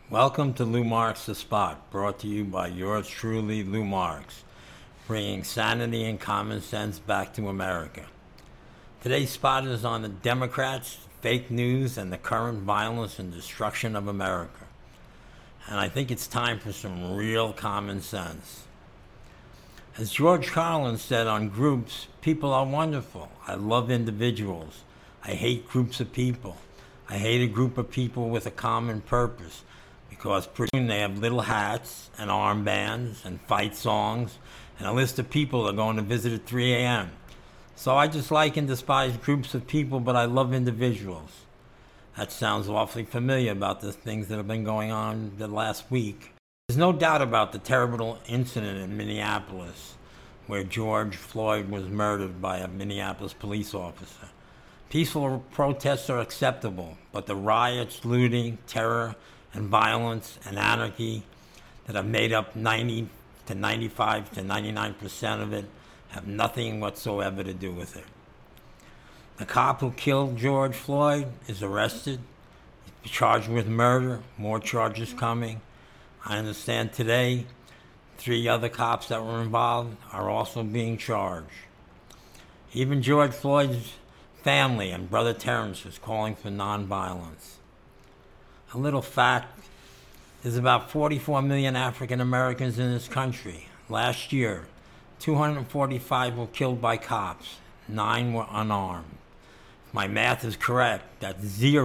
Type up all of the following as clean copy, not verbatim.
Welcome to Lou Marks The Spot, brought to you by yours truly, Lou Marks, bringing sanity and common sense back to America. Today's spot is on the Democrats, fake news, and the current violence and destruction of America. And I think it's time for some real common sense. As George Carlin said on Groups, people are wonderful. I love individuals. I hate groups of people. I hate a group of people with a common purpose, because pretty soon they have little hats and armbands and fight songs and a list of people they're going to visit at 3 a.m. So I dislike and despise groups of people, but I love individuals. That sounds awfully familiar about the things that have been going on the last week. There's no doubt about the terrible incident in Minneapolis where George Floyd was murdered by a Minneapolis police officer. Peaceful protests are acceptable, but the riots, looting, terror, and violence and anarchy that have made up 90 to 95 to 99% of it have nothing whatsoever to do with it. The cop who killed George Floyd is arrested, he's charged with murder, more charges coming. I understand today 3 other cops that were involved are also being charged. Even George Floyd's family and brother Terrence is calling for nonviolence. A little fact, there's about 44 million African Americans in this country. Last year, 245 were killed by cops, 9 were unarmed. If my math is correct, that's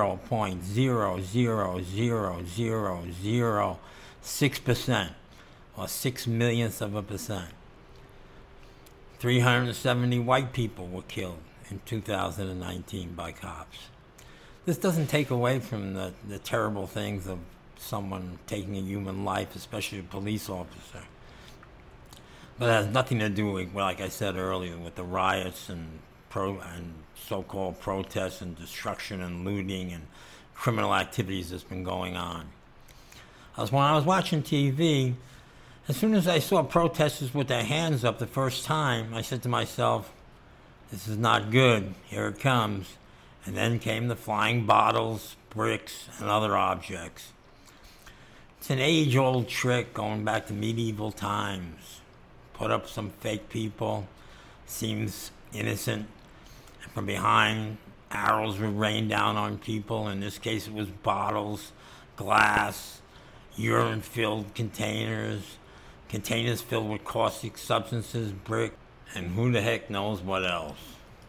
0.0000006%, or 6 millionths of a percent. 370 white people were killed in 2019 by cops. This doesn't take away from the terrible things of someone taking a human life, especially a police officer. But it has nothing to do with, like I said earlier, with the riots and so-called protests and destruction and looting and criminal activities that's been going on. When I was watching TV, as soon as I saw protesters with their hands up the first time, I said to myself, this is not good, here it comes. And then came the flying bottles, bricks, and other objects. It's an age-old trick going back to medieval times. Put up some fake people, seems innocent, and from behind, arrows would rain down on people. In this case, it was bottles, glass, urine-filled containers, containers filled with caustic substances, brick, and who the heck knows what else.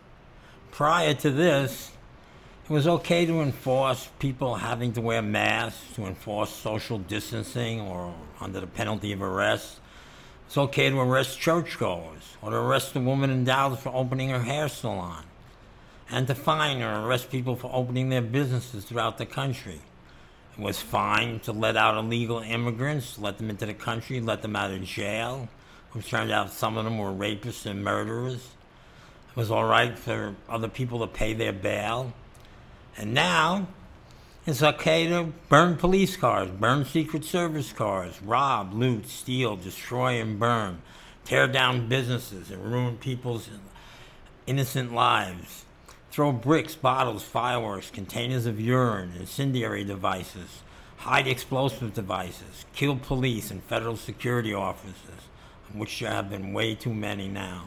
Prior to this, it was okay to enforce people having to wear masks, to enforce social distancing or under the penalty of arrest. It's okay to arrest churchgoers or to arrest a woman in Dallas for opening her hair salon and to fine or arrest people for opening their businesses throughout the country. It was fine to let out illegal immigrants, let them into the country, let them out of jail, which turned out some of them were rapists and murderers. It was all right for other people to pay their bail. And now, it's okay to burn police cars, burn Secret Service cars, rob, loot, steal, destroy, and burn, tear down businesses and ruin people's innocent lives, throw bricks, bottles, fireworks, containers of urine, incendiary devices, hide explosive devices, kill police and federal security officers, of which there have been way too many now.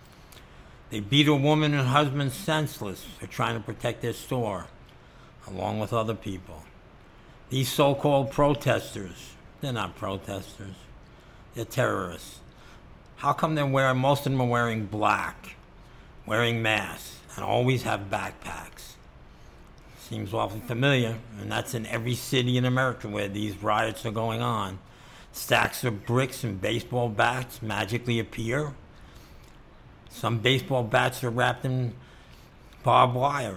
They beat a woman and husband senseless for trying to protect their store, along with other people. These so-called protesters, they're not protesters, they're terrorists. How come most of them are wearing black, wearing masks, and always have backpacks? Seems awfully familiar, and that's in every city in America where these riots are going on. Stacks of bricks and baseball bats magically appear. Some baseball bats are wrapped in barbed wire.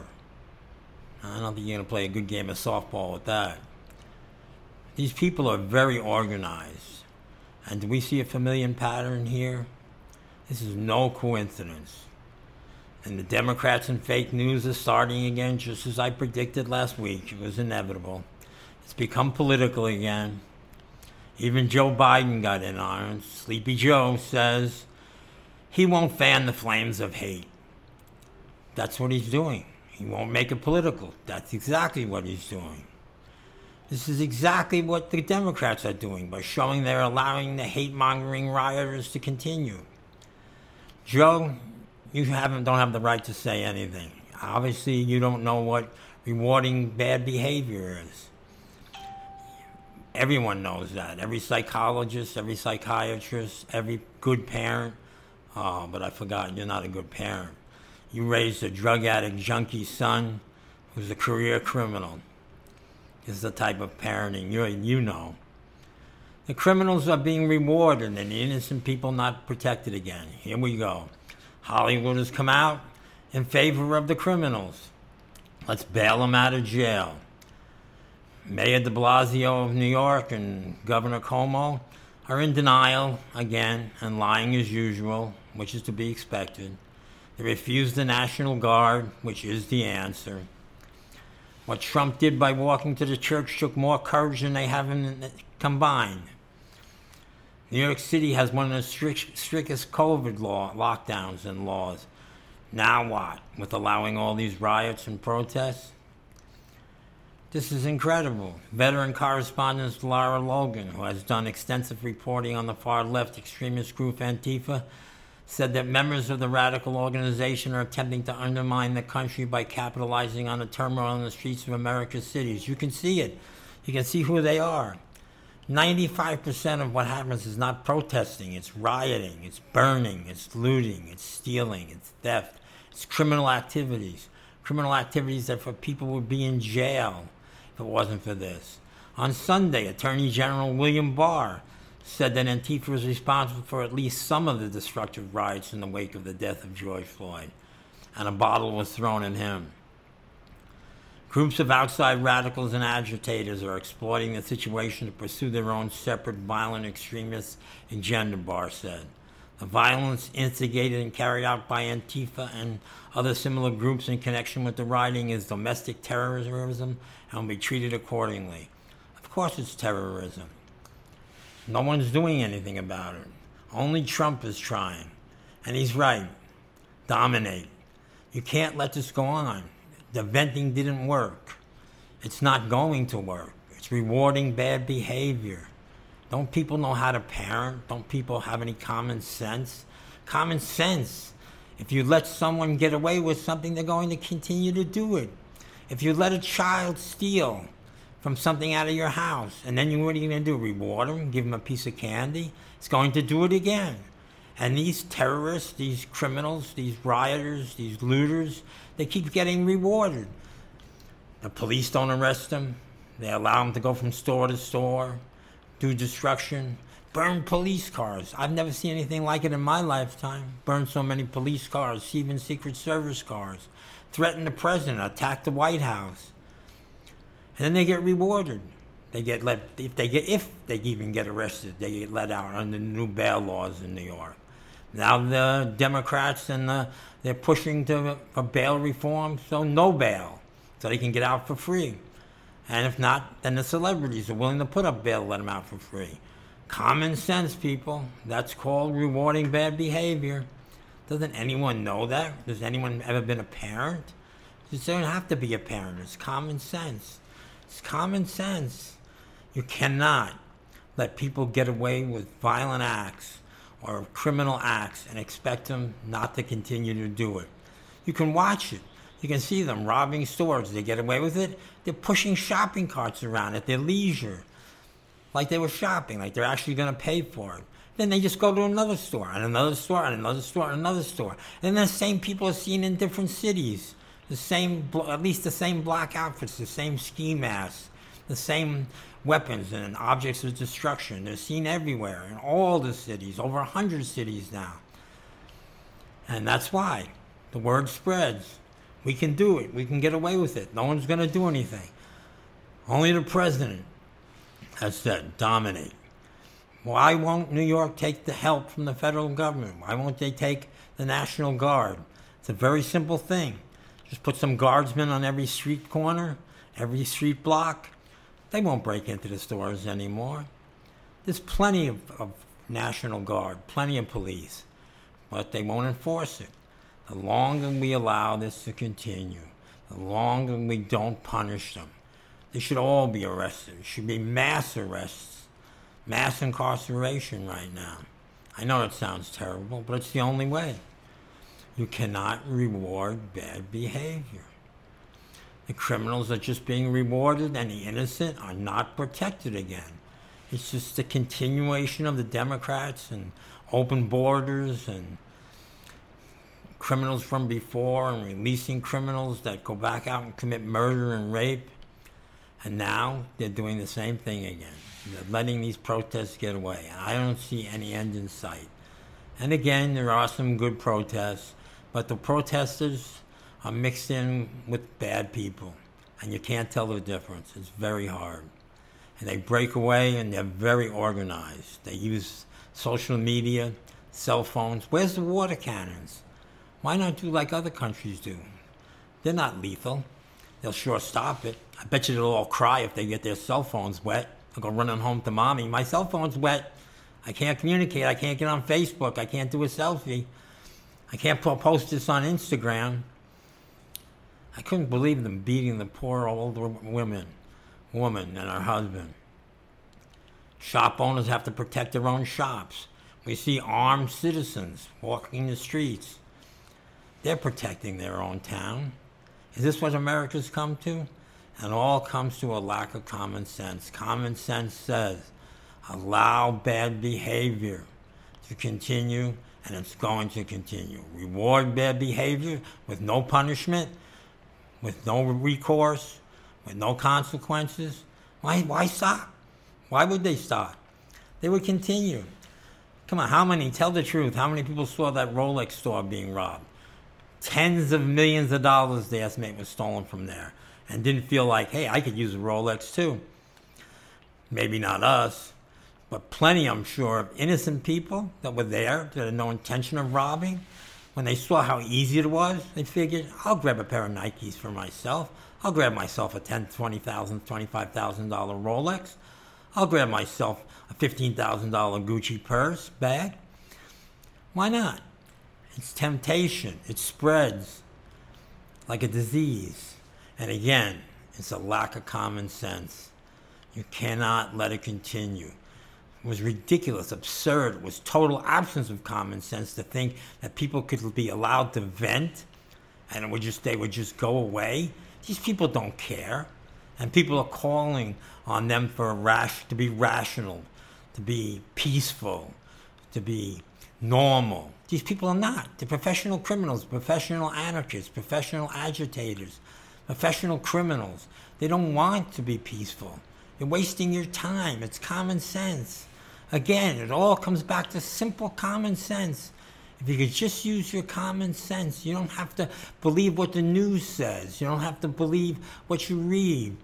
I don't think you're going to play a good game of softball with that. These people are very organized. And do we see a familiar pattern here? This is no coincidence. And the Democrats and fake news is starting again, just as I predicted last week. It was inevitable. It's become political again. Even Joe Biden got in on it. Sleepy Joe says he won't fan the flames of hate. That's what he's doing. He won't make it political. That's exactly what he's doing. This is exactly what the Democrats are doing by showing they're allowing the hate-mongering rioters to continue. Joe, you don't have the right to say anything. Obviously, you don't know what rewarding bad behavior is. Everyone knows that. Every psychologist, every psychiatrist, every good parent. Oh, but I forgot, you're not a good parent. You raised a drug addict, junkie son who's a career criminal. This is the type of parenting you know. The criminals are being rewarded and the innocent people not protected again. Here we go. Hollywood has come out in favor of the criminals. Let's bail them out of jail. Mayor de Blasio of New York and Governor Cuomo are in denial again and lying as usual, which is to be expected. They refuse the National Guard, which is the answer. What Trump did by walking to the church took more courage than they have combined. New York City has one of the strictest COVID lockdowns and laws. Now what? With allowing all these riots and protests? This is incredible. Veteran correspondent Lara Logan, who has done extensive reporting on the far-left extremist group Antifa, said that members of the radical organization are attempting to undermine the country by capitalizing on the turmoil in the streets of America's cities. You can see it. You can see who they are. 95% of what happens is not protesting. It's rioting. It's burning. It's looting. It's stealing. It's theft. It's criminal activities. Criminal activities that for people would be in jail if it wasn't for this. On Sunday, Attorney General William Barr said that Antifa was responsible for at least some of the destructive riots in the wake of the death of George Floyd, and a bottle was thrown at him. Groups of outside radicals and agitators are exploiting the situation to pursue their own separate violent extremist agenda, Barr said. The violence instigated and carried out by Antifa and other similar groups in connection with the rioting is domestic terrorism and will be treated accordingly. Of course it's terrorism. No one's doing anything about it. Only Trump is trying. And he's right. Dominate. You can't let this go on. The venting didn't work. It's not going to work. It's rewarding bad behavior. Don't people know how to parent? Don't people have any common sense? Common sense. If you let someone get away with something, they're going to continue to do it. If you let a child steal from something out of your house, and then what are you going to do? Reward him? Give him a piece of candy? It's going to do it again. And these terrorists, these criminals, these rioters, these looters, they keep getting rewarded. The police don't arrest them. They allow them to go from store to store, do destruction, burn police cars. I've never seen anything like it in my lifetime. Burn so many police cars, even Secret Service cars. Threaten the president, attack the White House. And then they get rewarded. They get let, if they even get arrested, they get let out under the new bail laws in New York. Now the Democrats they're pushing for bail reform, so no bail, so they can get out for free. And if not, then the celebrities are willing to put up bail to let them out for free. Common sense, people. That's called rewarding bad behavior. Doesn't anyone know that? Has anyone ever been a parent? You don't have to be a parent. It's common sense. It's common sense. You cannot let people get away with violent acts or criminal acts and expect them not to continue to do it. You can watch it. You can see them robbing stores. They get away with it. They're pushing shopping carts around at their leisure, like they were shopping, like they're actually going to pay for it. Then they just go to another store, and another store, and another store, and another store. And the same people are seen in different cities. At least the same black outfits, the same ski masks, the same weapons and objects of destruction. They're seen everywhere, in all the cities, over 100 cities now. And that's why the word spreads. We can do it. We can get away with it. No one's going to do anything. Only the president has said, dominate. Why won't New York take the help from the federal government? Why won't they take the National Guard? It's a very simple thing. Just put some guardsmen on every street corner, every street block. They won't break into the stores anymore. There's plenty of National Guard, plenty of police, but they won't enforce it. The longer we allow this to continue, the longer we don't punish them, They should all be arrested. It should be mass arrests, mass incarceration right now. I know it sounds terrible, but it's the only way. You cannot reward bad behavior. The criminals are just being rewarded and the innocent are not protected again. It's just a continuation of the Democrats and open borders and criminals from before and releasing criminals that go back out and commit murder and rape. And now they're doing the same thing again. They're letting these protests get away. I don't see any end in sight. And again, there are some good protests, but the protesters are mixed in with bad people. And you can't tell the difference. It's very hard. And they break away and they're very organized. They use social media, cell phones. Where's the water cannons? Why not do like other countries do? They're not lethal. They'll sure stop it. I bet you they'll all cry if they get their cell phones wet. They'll go running home to mommy. My cell phone's wet. I can't communicate. I can't get on Facebook. I can't do a selfie. I can't post this on Instagram. I couldn't believe them beating the poor older woman and her husband. Shop owners have to protect their own shops. We see armed citizens walking the streets. They're protecting their own town. Is this what America's come to? And all comes to a lack of common sense. Common sense says, allow bad behavior to continue, and it's going to continue. Reward bad behavior with no punishment, with no recourse, with no consequences. Why stop? Why would they stop? They would continue. Come on, tell the truth, how many people saw that Rolex store being robbed? Tens of millions of dollars, they estimate, was stolen from there. And didn't feel like, hey, I could use a Rolex too. Maybe not us, but plenty, I'm sure, of innocent people that were there that had no intention of robbing. When they saw how easy it was, they figured, I'll grab a pair of Nikes for myself. I'll grab myself a $10,000, $20,000, $25,000 Rolex. I'll grab myself a $15,000 Gucci purse bag. Why not? It's temptation. It spreads like a disease. And again, it's a lack of common sense. You cannot let it continue. It was ridiculous, absurd. It was total absence of common sense to think that people could be allowed to vent and they would just go away. These people don't care. And people are calling on them to be rational, to be peaceful, to be normal. These people are not. They're professional criminals, professional anarchists, professional agitators, professional criminals. They don't want to be peaceful. You're wasting your time. It's common sense. Again, it all comes back to simple common sense. If you could just use your common sense, you don't have to believe what the news says. You don't have to believe what you read.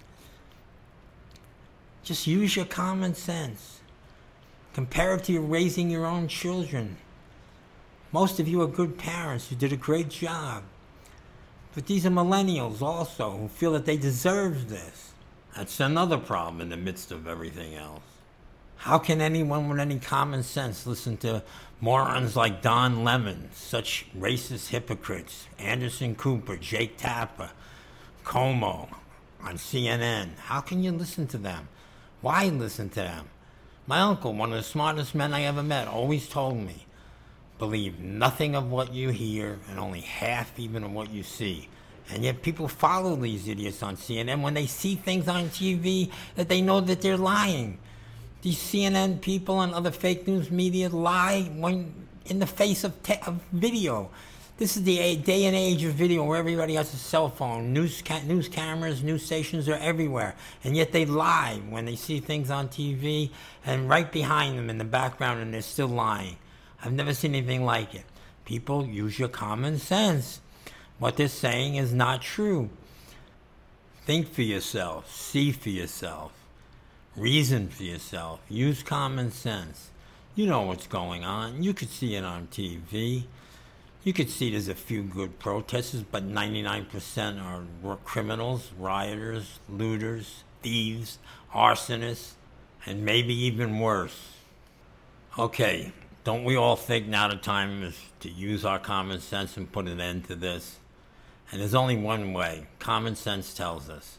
Just use your common sense. Compare it to you raising your own children. Most of you are good parents. You did a great job. But these are millennials also who feel that they deserve this. That's another problem in the midst of everything else. How can anyone with any common sense listen to morons like Don Lemon, such racist hypocrites, Anderson Cooper, Jake Tapper, Como on CNN? How can you listen to them? Why listen to them? My uncle, one of the smartest men I ever met, always told me, believe nothing of what you hear and only half even of what you see. And yet people follow these idiots on CNN when they see things on TV that they know that they're lying. These CNN people and other fake news media lie when in the face of video. This is the day and age of video where everybody has a cell phone. News cameras, news stations are everywhere. And yet they lie when they see things on TV and right behind them in the background, and they're still lying. I've never seen anything like it. People, use your common sense. What they're saying is not true. Think for yourself. See for yourself. Reason for yourself. Use common sense. You know what's going on. You could see it on TV. You could see there's a few good protesters, but 99% are criminals, rioters, looters, thieves, arsonists, and maybe even worse. Okay, don't we all think now the time is to use our common sense and put an end to this? And there's only one way. Common sense tells us.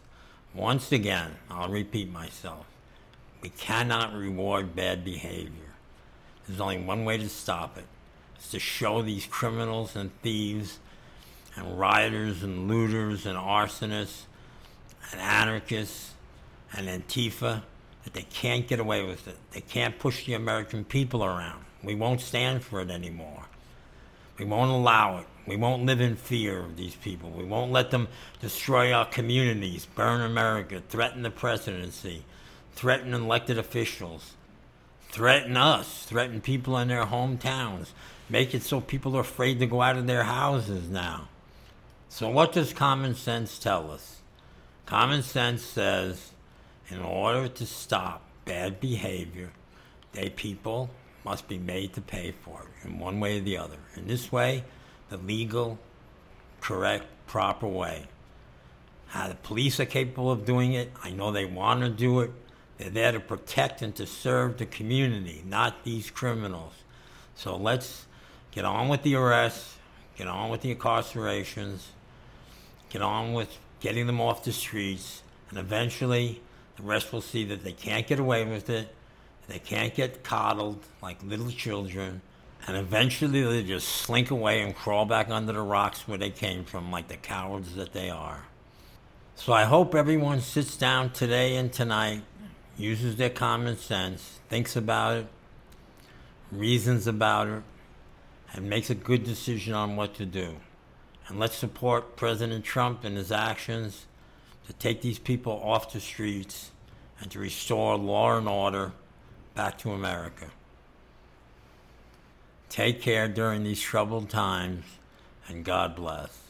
Once again, I'll repeat myself. We cannot reward bad behavior. There's only one way to stop it. It's to show these criminals and thieves and rioters and looters and arsonists and anarchists and Antifa that they can't get away with it. They can't push the American people around. We won't stand for it anymore. We won't allow it. We won't live in fear of these people. We won't let them destroy our communities, burn America, threaten the presidency, threaten elected officials, threaten us, threaten people in their hometowns, make it so people are afraid to go out of their houses now. So what does common sense tell us? Common sense says, in order to stop bad behavior, people must be made to pay for it in one way or the other. In this way, the legal, correct, proper way. How the police are capable of doing it, I know they want to do it. They're there to protect and to serve the community, not these criminals. So let's get on with the arrests, get on with the incarcerations, get on with getting them off the streets, and eventually the rest will see that they can't get away with it. They can't get coddled like little children, and eventually they just slink away and crawl back under the rocks where they came from like the cowards that they are. So I hope everyone sits down today and tonight, uses their common sense, thinks about it, reasons about it, and makes a good decision on what to do. And let's support President Trump and his actions to take these people off the streets and to restore law and order back to America. Take care during these troubled times, and God bless.